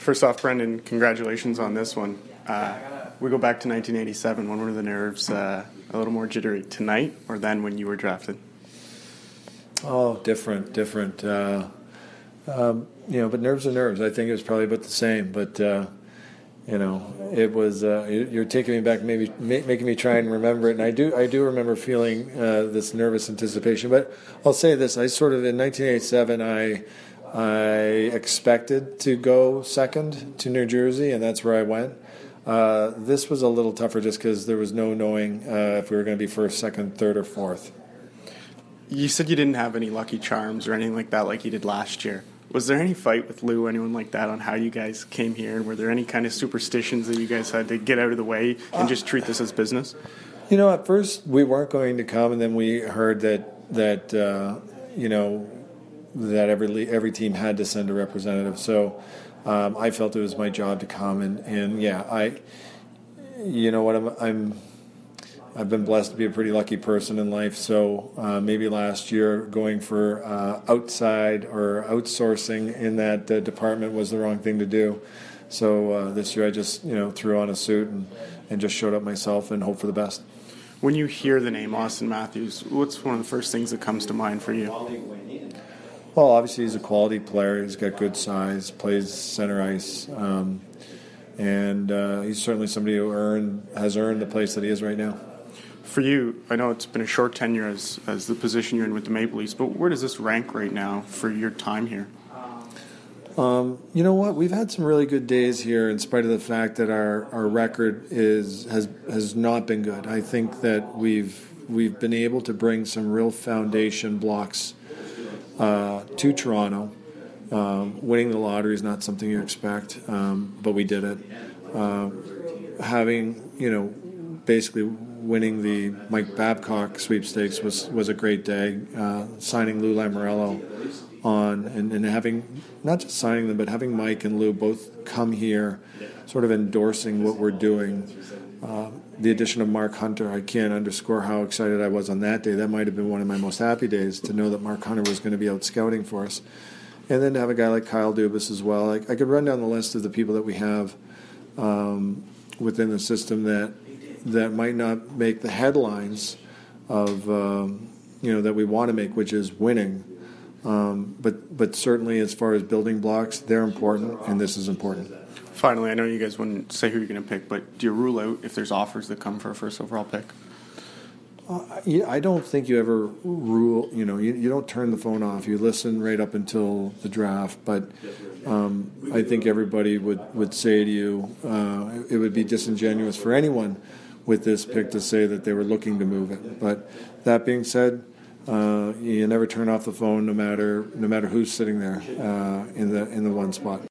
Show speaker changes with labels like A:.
A: First off, Brendan, congratulations on this one. We go back to 1987. When were the nerves a little more jittery, tonight or then when you were drafted?
B: Oh, different. But nerves are nerves. I think it was probably about the same. But it was. You're taking me back, maybe making me try and remember it. And I do remember feeling this nervous anticipation. But I'll say this: in 1987, I expected to go second to New Jersey, and that's where I went. This was a little tougher just because there was no knowing if we were going to be first, second, third, or fourth.
A: You said you didn't have any lucky charms or anything like that like you did last year. Was there any fight with Lou, anyone like that, on how you guys came here? And were there any kind of superstitions that you guys had to get out of the way and just treat this as business?
B: At first we weren't going to come, and then we heard that every team had to send a representative. So I felt it was my job to come, I've been blessed to be a pretty lucky person in life. So maybe last year going for outside or outsourcing in that department was the wrong thing to do. So this year I just threw on a suit and just showed up myself and hope for the best.
A: When you hear the name Auston Matthews, what's one of the first things that comes to mind for you?
B: Well, obviously he's a quality player. He's got good size, plays center ice, and he's certainly somebody who has earned the place that he is right now.
A: For you, I know it's been a short tenure as the position you're in with the Maple Leafs, but where does this rank right now for your time here?
B: You know what? We've had some really good days here, in spite of the fact that our record has not been good. I think that we've been able to bring some real foundation blocks to Toronto. Winning the lottery is not something you expect, but we did it. Basically winning the Mike Babcock sweepstakes was a great day. Signing Lou Lamoriello on and having, not just signing them, but having Mike and Lou both come here, sort of endorsing what we're doing. The addition of Mark Hunter, I can't underscore how excited I was on that day. That might have been one of my most happy days, to know that Mark Hunter was going to be out scouting for us. And then to have a guy like Kyle Dubas as well. I could run down the list of the people that we have within the system that might not make the headlines of that we want to make, which is winning. But certainly as far as building blocks, they're important, and this is important.
A: Finally, I know you guys wouldn't say who you're going to pick, but do you rule out if there's offers that come for a first overall pick?
B: I don't think you ever rule. You don't turn the phone off. You listen right up until the draft. But I think everybody would say to you, it would be disingenuous for anyone with this pick to say that they were looking to move it. But that being said, you never turn off the phone, no matter who's sitting there in the one spot.